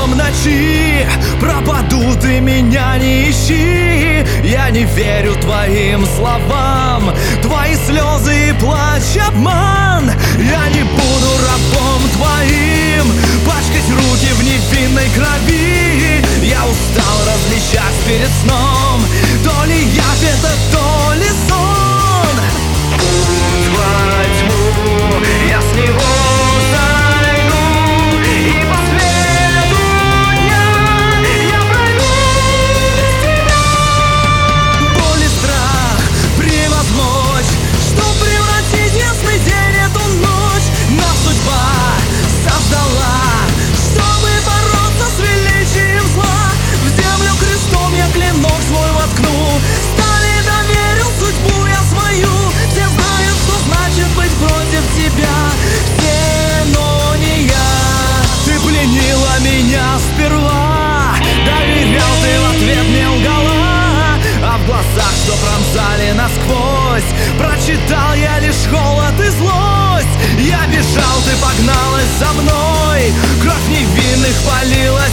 днем, ночи пропаду, ты меня не ищи. Я не верю твоим словам, твои слезы и плач, обман. Я не буду рабом твоим, пачкать руки в невинной крови. Я устал различать перед сном, то ли явь это, то ли сон. Во тьму я с него зайду, и по следу дня я пройду без тебя. Боль и страх превозмочь, чтоб превратить ясный день эту ночь. Нас судьба создала, чтобы бороться с величием зла. В землю крестом я клинок свой воткну, стали доверил судьбу я свою. Все знают, что значит быть против тебя, все, но не я. Ты пленила меня сперва, доверял, ты в ответ мне лгала. А в глазах, что пронзали насквозь, прочитал я лишь холод и злость. Я бежал, ты погналась за мной, кровь невинных полила